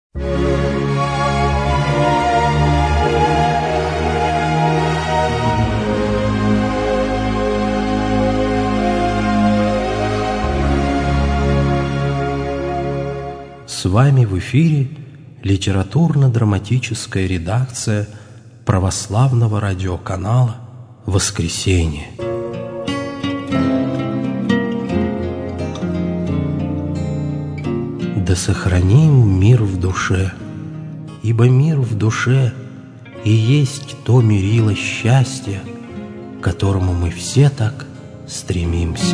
С вами в эфире литературно-драматическая редакция православного радиоканала «Воскресенье». Да сохраним мир в душе, ибо мир в душе и есть то мерило счастья, к которому мы все так стремимся.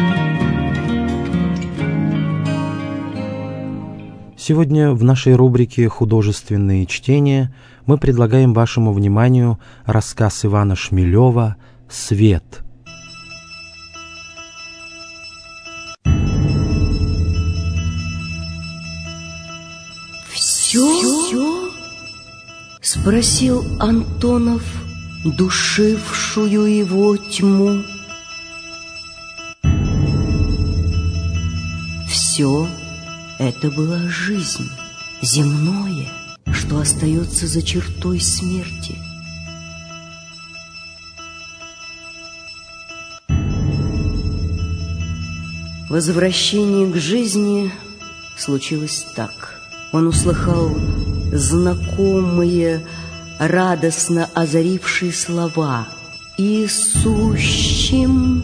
Сегодня в нашей рубрике «Художественные чтения» мы предлагаем вашему вниманию рассказ Ивана Шмелева «Свет». «Все?» — спросил Антонов, душившую его тьму. Все это была жизнь, земное, что остается за чертой смерти. Возвращение к жизни случилось так. Он услыхал знакомые, радостно озарившие слова: «И сущим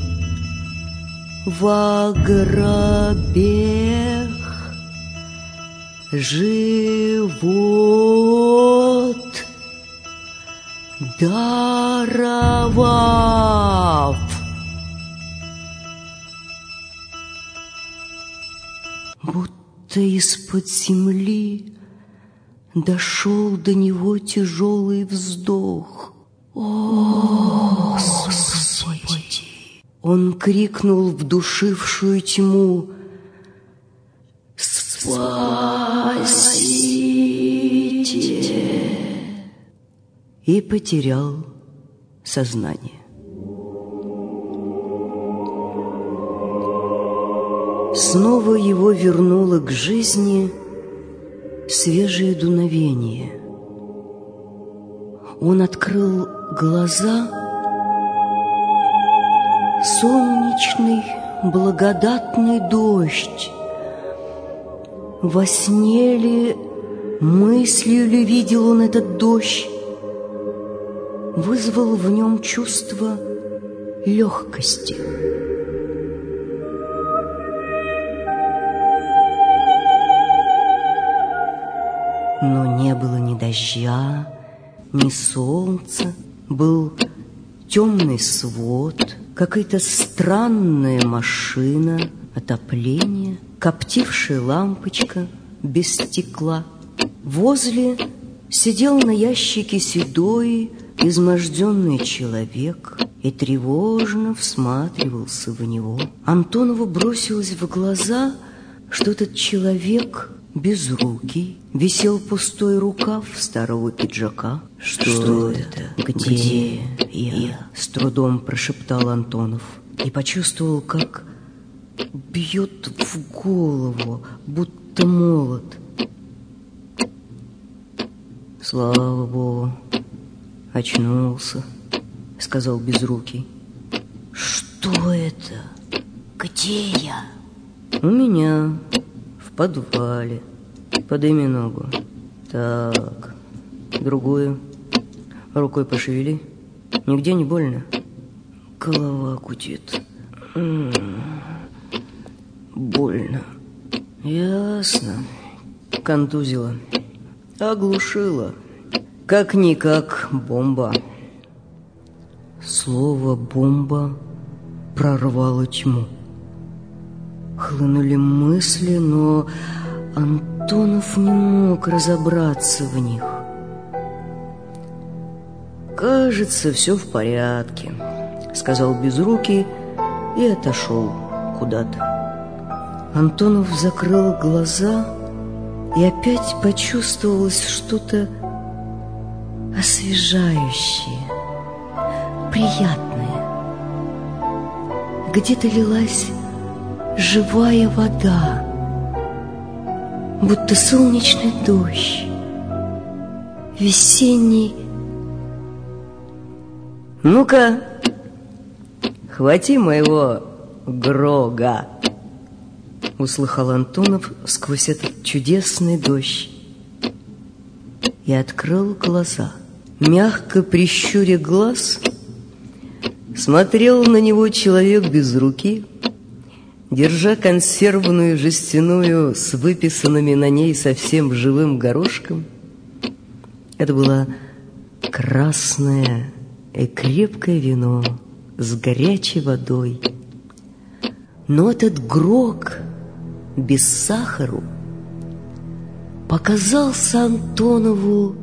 во гробех живот даровав». Будто из-под земли дошел до него тяжелый вздох. «О, Господи!» Он крикнул в душившую тьму: «Спасите!» и потерял сознание. Снова его вернуло к жизни свежее дуновение. Он открыл глаза. Солнечный, благодатный дождь. Во сне ли, мыслью ли видел он этот дождь, вызвал в нем чувство легкости. Но не было ни дождя, ни солнца, был темный свод, какая-то странная машина отопления, коптившая лампочка без стекла. Возле сидел на ящике седой, изможденный человек и тревожно всматривался в него. Антонову бросилось в глаза, что этот человек безрукий, висел пустой рукав старого пиджака. «Что это? Где я?» — с трудом прошептал Антонов и почувствовал, как бьет в голову, будто молот. «Слава Богу, очнулся», — сказал безрукий. «Что это? Где я?» «У меня в подвале. Подыми ногу. Так, другую. Рукой пошевели. Нигде не больно? Голова гудит. Больно. Ясно. Контузила. Оглушила. Как-никак бомба». Слово «бомба» прорвало тьму. Хлынули мысли, но Антонов не мог разобраться в них. «Кажется, все в порядке», — сказал безрукий и отошел куда-то. Антонов закрыл глаза, и опять почувствовалось что-то освежающее, приятное. Где-то лилась живая вода. будто солнечный дождь, весенний. Ну-ка, хвати моего Грога, услыхал Антонов сквозь этот чудесный дождь и открыл глаза. Мягко прищуря глаз, смотрел на него человек без руки, держа консервную жестяную с выписанными на ней совсем живым горошком. Это было красное и крепкое вино с горячей водой. Но этот Грог без сахару показался Антонову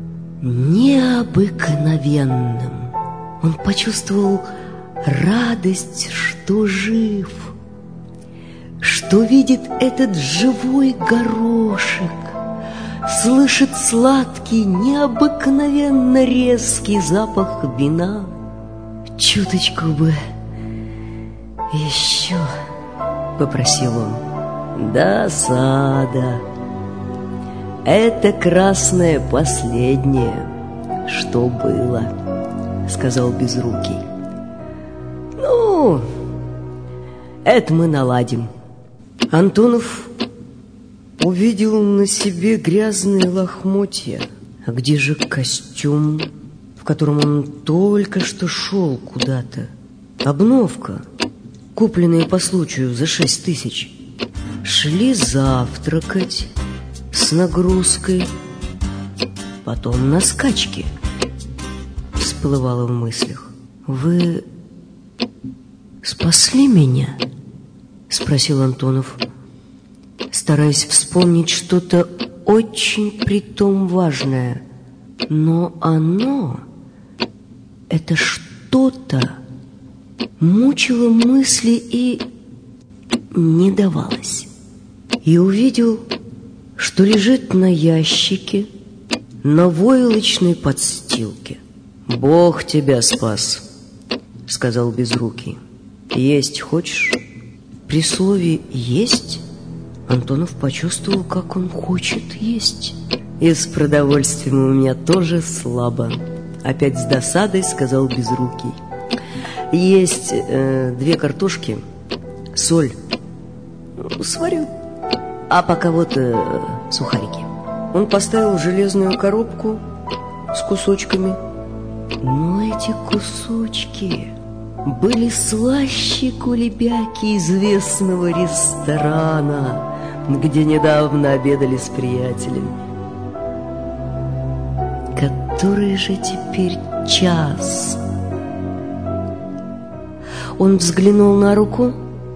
необыкновенным. Он почувствовал радость, что жив, что видит этот живой горошек, слышит сладкий, необыкновенно резкий запах вина. Чуточку бы еще, попросил он. Досада. Это красное последнее, что было, сказал Безрукий. Ну, это мы наладим. Антонов увидел на себе грязные лохмотья. А где же костюм, в котором он только что шел куда-то? Обновка, купленная по случаю за 6 тысяч. Шли завтракать с нагрузкой, потом на скачки. Всплывало в мыслях. Вы спасли меня? Спросил Антонов, стараясь вспомнить что-то очень притом важное. Но это что-то, мучило мысли и не давалось. И увидел, что лежит на ящике, на войлочной подстилке. «Бог тебя спас», — сказал Безрукий. «Есть хочешь?» При слове «есть» Антонов почувствовал, как он хочет есть. «И с продовольствием у меня тоже слабо», — опять с досадой сказал Безрукий. «Есть 2 картошки, соль, сварю, а пока вот сухарики». Он поставил железную коробку с кусочками. Но эти кусочки были слаще кулебяки известного ресторана, где недавно обедали с приятелями. Который же теперь час? Он взглянул на руку.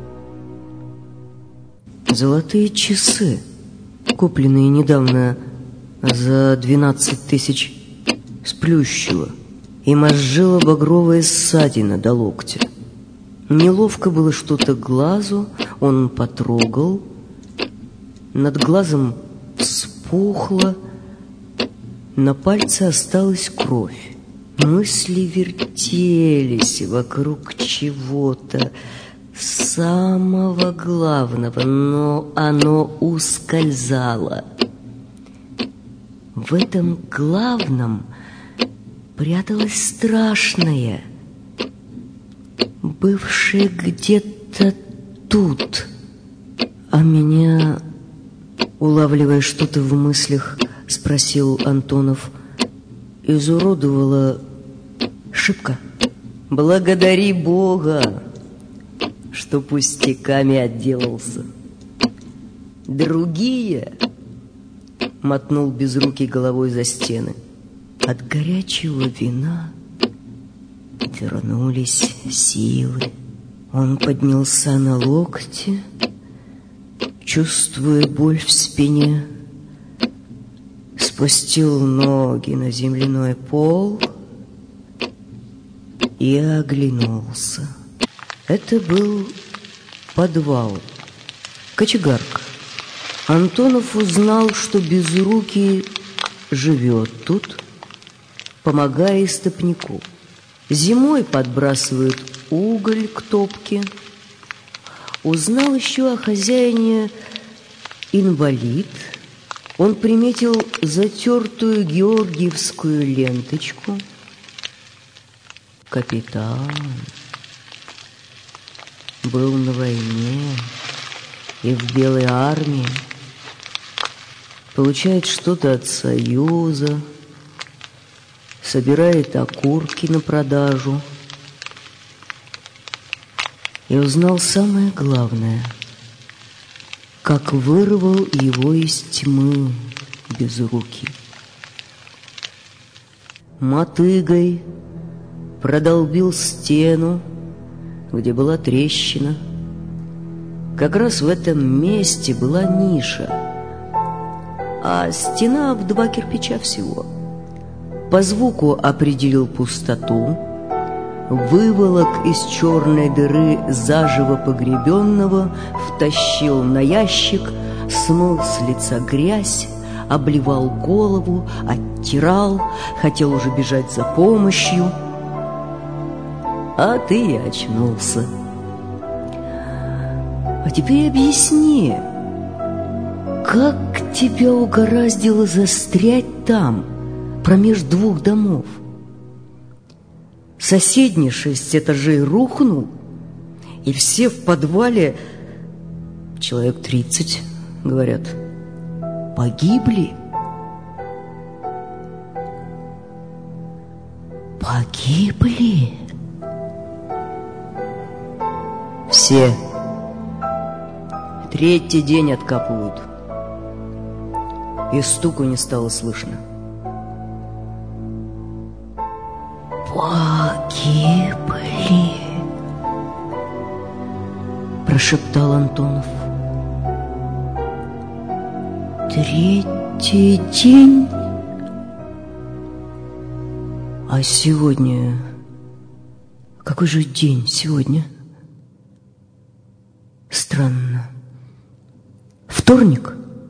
Золотые часы, купленные недавно за 12 тысяч с Плющева, и мозжила багровая ссадина до локтя. Неловко было что-то глазу, он потрогал. Над глазом вспухло, на пальце осталась кровь. Мысли вертелись вокруг чего-то самого главного, но оно ускользало. В этом главном пряталось страшное, бывшее где-то тут. А меня, улавливая что-то в мыслях, спросил Антонов, изуродовала шибко. Благодари Бога, что пустяками отделался. Другие, мотнул Безрукий головой за стены, от горячего вина вернулись силы. Он поднялся на локте, чувствуя боль в спине, спустил ноги на земляной пол и оглянулся. Это был подвал, кочегарка. Антонов узнал, что Безрукий живет тут, помогая истопнику. Зимой подбрасывает уголь к топке. Узнал еще о хозяине инвалид, он приметил затертую георгиевскую ленточку. Капитан был на войне и в Белой армии, получает что-то от Союза, собирает окурки на продажу. И узнал самое главное, как вырвал его из тьмы безрукий. Мотыгой продолбил стену, где была трещина. Как раз в этом месте была ниша, а стена в 2 кирпича всего. По звуку определил пустоту, выволок из черной дыры заживо погребенного, втащил на ящик, смыл с лица грязь, обливал голову, оттирал, хотел уже бежать за помощью. А ты и очнулся. А теперь объясни, как тебя угораздило застрять там, промеж 2 домов? Соседний 6 этажей рухнул, и все в подвале, человек 30, говорят, погибли. Погибли? Все. 3-й день откапывают. И стуку не стало слышно. Погибли, прошептал Антонов. 3-й день? А сегодня... Какой же день сегодня? Странно. Вторник?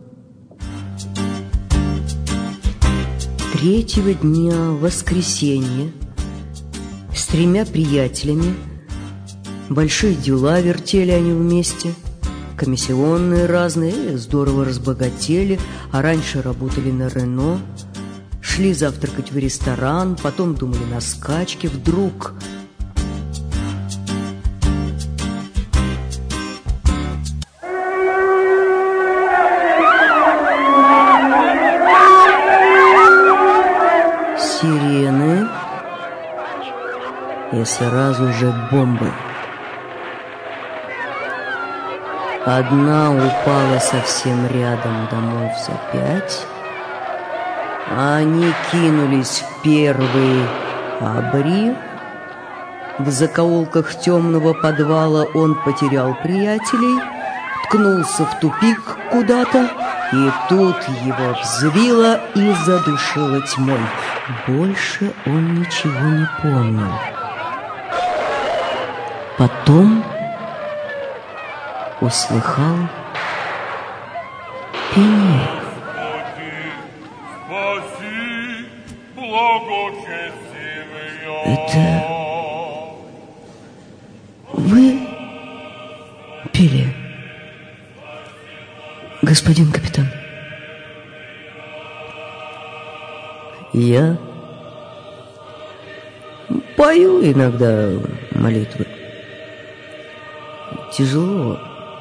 3-го дня, воскресенье, с 3 приятелями, большие дела вертели они вместе, комиссионные разные, здорово разбогатели, а раньше работали на Рено, шли завтракать в ресторан, потом думали на скачки, вдруг... Сирены и сразу же бомбы. Одна упала совсем рядом, домов за 5, а они кинулись в первый обрив. В закоулках темного подвала он потерял приятелей, ткнулся в тупик куда-то, и тут его взвило и задушило тьмой. Больше он ничего не помнил. Потом услыхал пение. Это вы пели, господин капитан? Я пою иногда молитвы. Тяжело.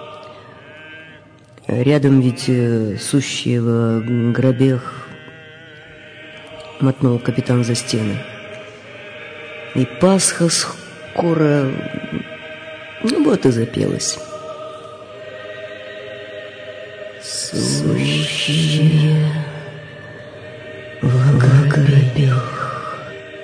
Рядом ведь сущие в гробех, мотнул капитан за стены. И Пасха скоро, ну вот и запелась. Сущие в гробех,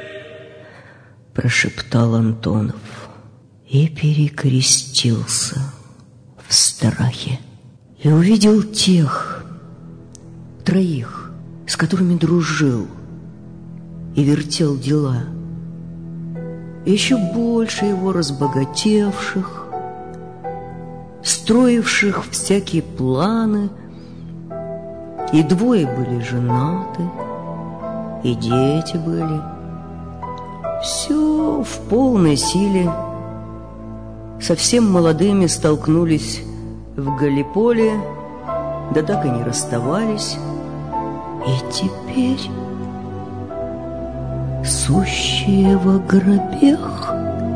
прошептал Антонов и перекрестился в страхе. И увидел тех 3, с которыми дружил и вертел дела. Еще больше его разбогатевших, строивших всякие планы, и 2 были женаты, и дети были. Все в полной силе. Совсем молодыми столкнулись в Галиполе, да так и не расставались. И теперь сущие во гробях.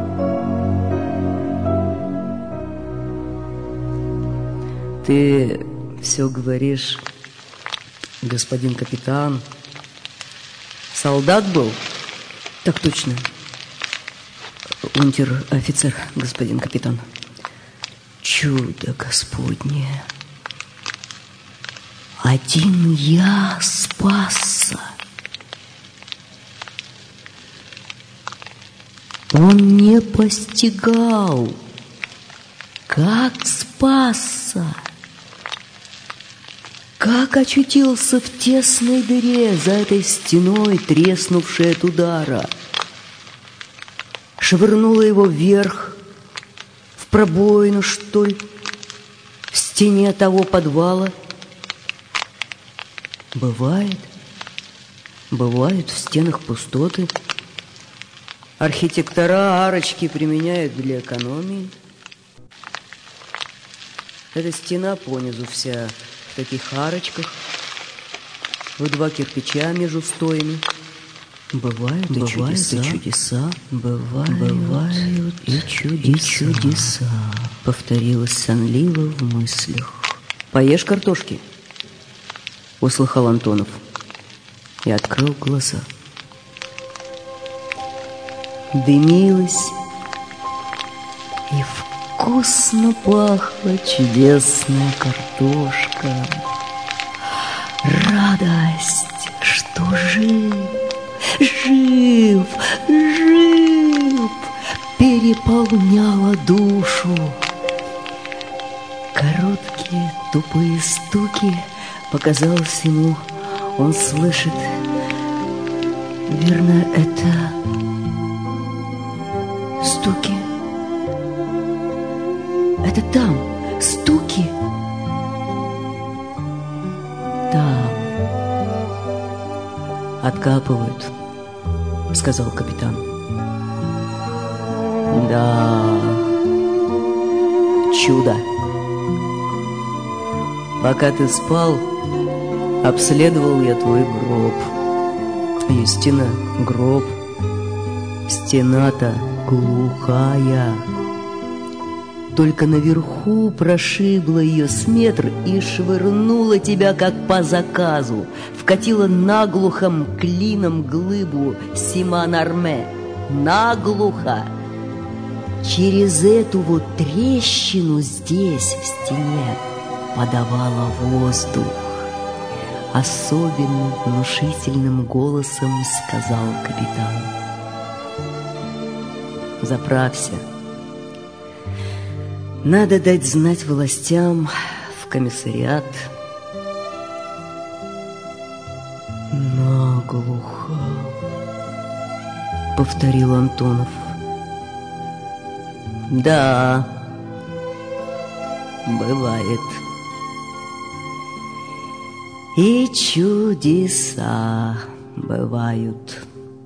Ты все говоришь, господин капитан. Солдат был? Так точно. Унтер-офицер, господин капитан. Чудо Господне. Один я спасся. Он не постигал, как спасся, как очутился в тесной дыре за этой стеной, треснувшей от удара. Швырнула его вверх, в пробоину, что ли, в стене того подвала. Бывает в стенах пустоты. Архитектора арочки применяют для экономии. Эта стена понизу вся в таких арочках, в 2 кирпича между стоями. Бывают и чудеса. Бывают и чудеса. Повторилось сонливо в мыслях. Поешь картошки? Услыхал Антонов и открыл глаза. Дымилась и вкусно пахла чудесная картошка. Радость, что жив, переполняла душу. Короткие тупые стуки, показалось ему, он слышит. Верно, это стуки. Это там стуки. Там откапывают, сказал капитан. Да, чудо. Пока ты спал, обследовал я твой гроб. Истинно, гроб. Стена-то глухая. Только наверху прошибла ее с метр и швырнула тебя, как по заказу. Вкатила наглухом клином глыбу Симон-Арме. Наглухо. Через эту вот трещину здесь, в стене, подавала воздух. Особенно внушительным голосом сказал капитан. Заправься. Надо дать знать властям, в комиссариат. Наглухо, повторил Антонов. Да, бывает. И чудеса бывают.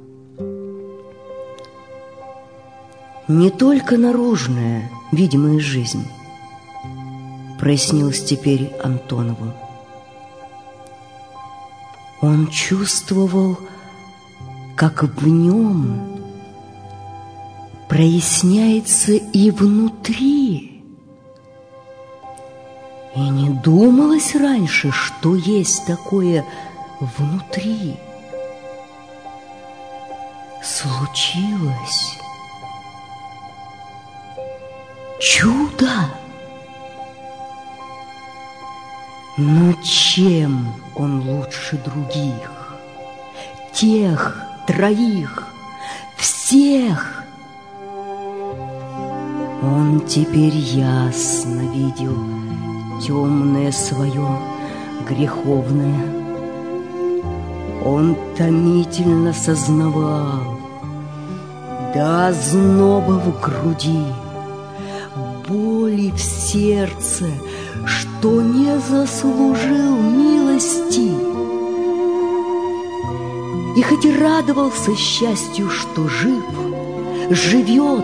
Не только наружная, видимая жизнь прояснилась теперь Антонову. Он чувствовал, как в нем проясняется и внутри. И не думалось раньше, что есть такое внутри. Случилось чудо. Но чем он лучше других? Тех 3, всех. Он теперь ясно видел темное свое, греховное. Он томительно сознавал, до озноба в груди, боли в сердце, что не заслужил милости. И хоть и радовался счастью, что жив, живет,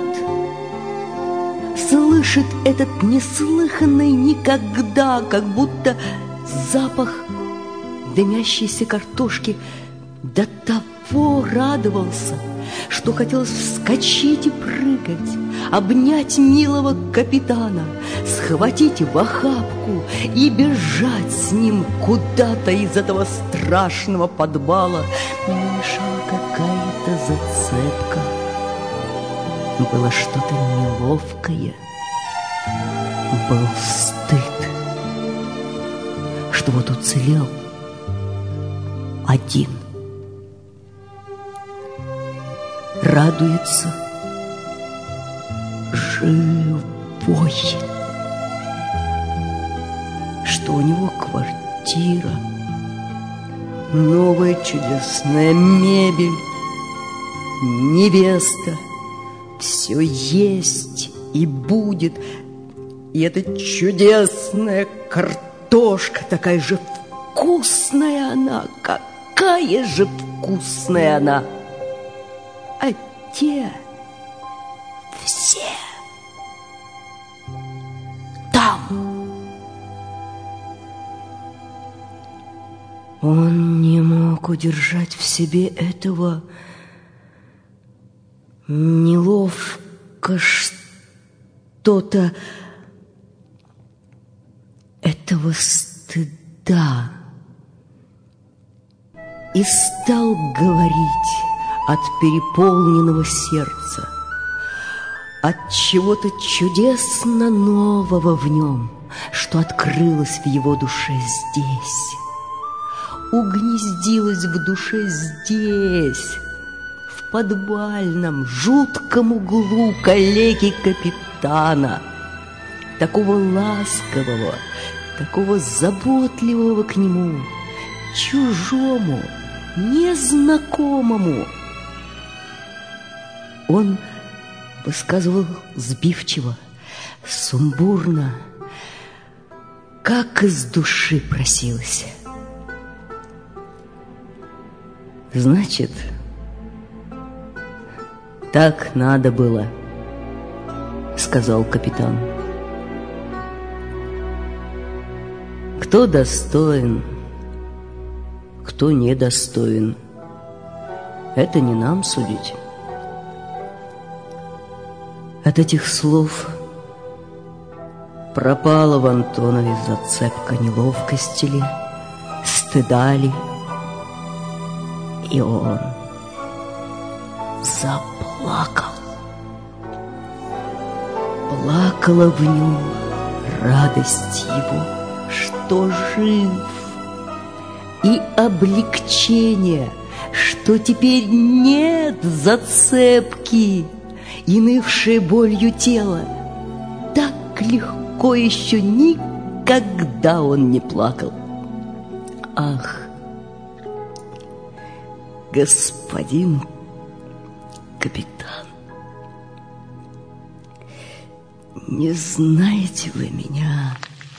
слышит этот неслыханный никогда, как будто запах дымящейся картошки до того радовался, что хотелось вскочить и прыгать, обнять милого капитана, схватить в охапку и бежать с ним куда-то из этого страшного подвала. Но мешала какая-то зацепка. Было что-то неловкое. Был стыд, что вот уцелел один. Радуется живой, что у него квартира, новая чудесная мебель, невеста, все есть и будет. И эта чудесная картошка, такая же вкусная она, какая же вкусная она. А те все там. Он не мог удержать в себе этого неловко что-то, этого стыда, и стал говорить от переполненного сердца, от чего-то чудесно нового в нем, что открылось в его душе здесь, угнездилось в душе здесь, в подвальном жутком углу калеки-капитана, такого ласкового, такого заботливого к нему, чужому, незнакомому. Он высказывал сбивчиво, сумбурно, как из души просилось. Значит, так надо было, сказал капитан. Кто достоин, кто недостоин, это не нам судить. От этих слов пропала в Антонове зацепка неловкости ли, стыда ли, и он заплакал. Плакала в нем радость его, что жив, и облегчение, что теперь нет зацепки, и нывшее болью тело. Так легко еще никогда он не плакал. Ах, господин капитан, не знаете вы меня,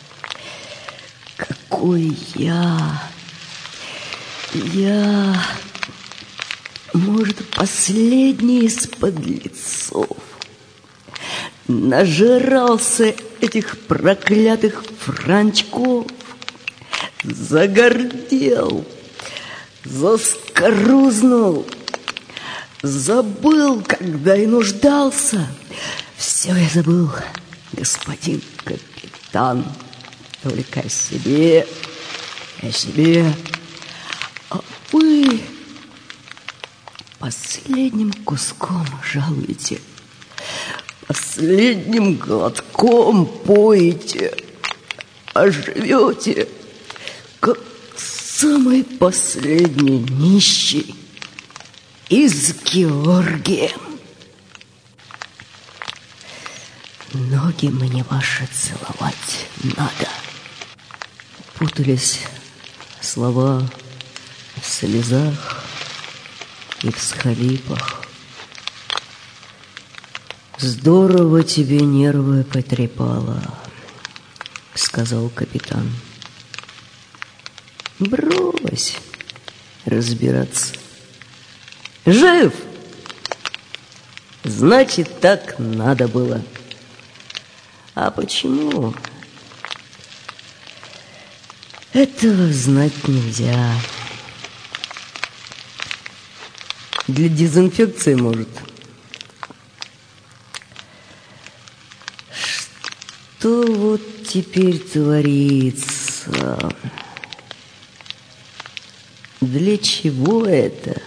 какой я, может, последний из подлецов, нажрался этих проклятых франчков, загордел, заскорузнул, забыл, когда и нуждался. Все я забыл, господин капитан, только о себе, а вы последним куском жалуете, последним глотком поете, а живете, как самый последний нищий из Георгия. Ноги мне ваши целовать надо. Путались слова в слезах и в всхлипах. Здорово тебе нервы потрепало, сказал капитан. Брось разбираться. Жив! Значит, так надо было. А почему? Этого знать нельзя. Для дезинфекции, может. Что вот теперь творится? Для чего это?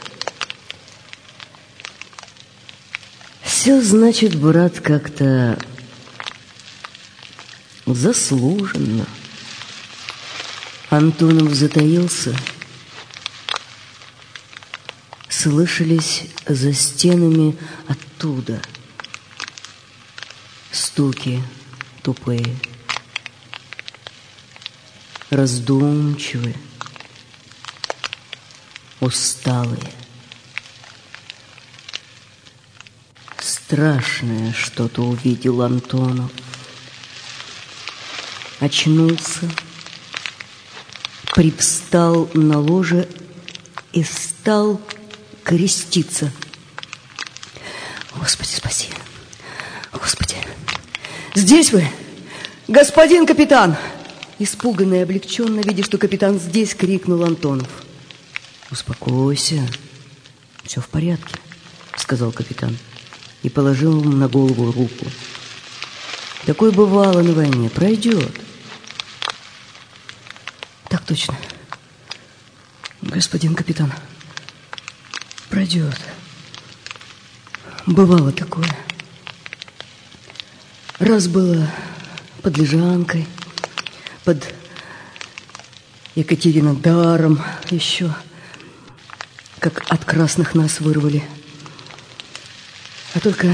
Все, значит, брат, как-то заслуженно. Антонов затаился. Слышались за стенами оттуда стуки тупые, раздумчивые, усталые. Страшное что-то увидел Антонов. Очнулся, привстал на ложе и стал креститься. Господи, спаси! Господи! Здесь вы, господин капитан! Испуганно и облегченно, видя, что капитан здесь, крикнул Антонов. Успокойся, все в порядке, сказал капитан и положил ему на голову руку. Такое бывало на войне, пройдет. Так точно, господин капитан, пройдет. Бывало такое. Раз было под Лежанкой, под Екатеринодаром еще, как от красных нас вырвали. А только,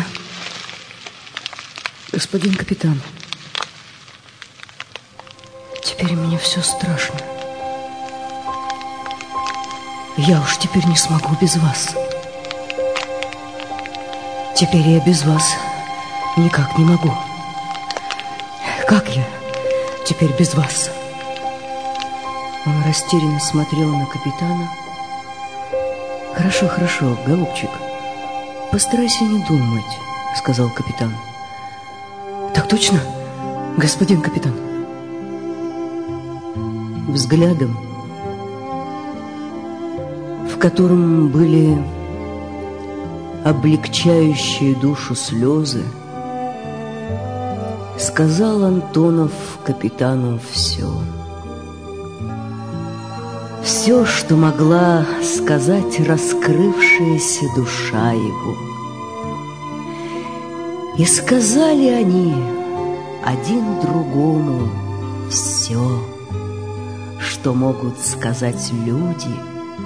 господин капитан, теперь мне все страшно. Я уж теперь не смогу без вас. Теперь я без вас никак не могу. Как я теперь без вас? Он растерянно смотрел на капитана. Хорошо, хорошо, голубчик, постарайся не думать, сказал капитан. Так точно, господин капитан. Взглядом, в котором были облегчающие душу слезы, сказал Антонов капитану все. Все, что могла сказать раскрывшаяся душа его. И сказали они один другому все, что могут сказать люди,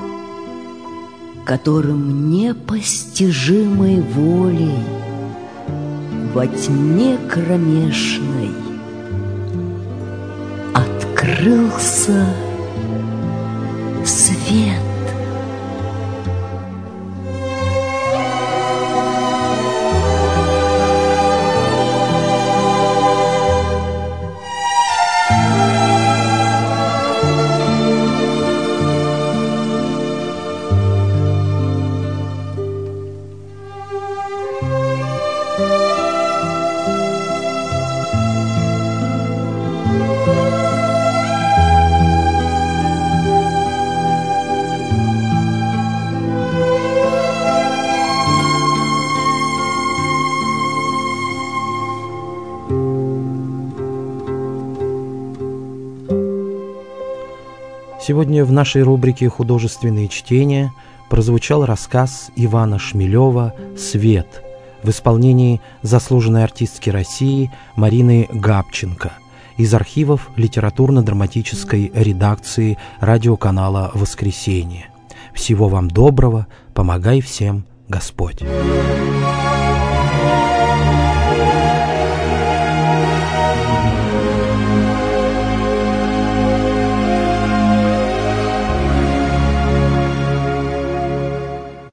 которым непостижимой волей во тьме кромешной открылся свет. Сегодня в нашей рубрике «Художественные чтения» прозвучал рассказ Ивана Шмелева «Свет» в исполнении заслуженной артистки России Марины Габченко из архивов литературно-драматической редакции радиоканала «Воскресенье». Всего вам доброго, помогай всем Господь!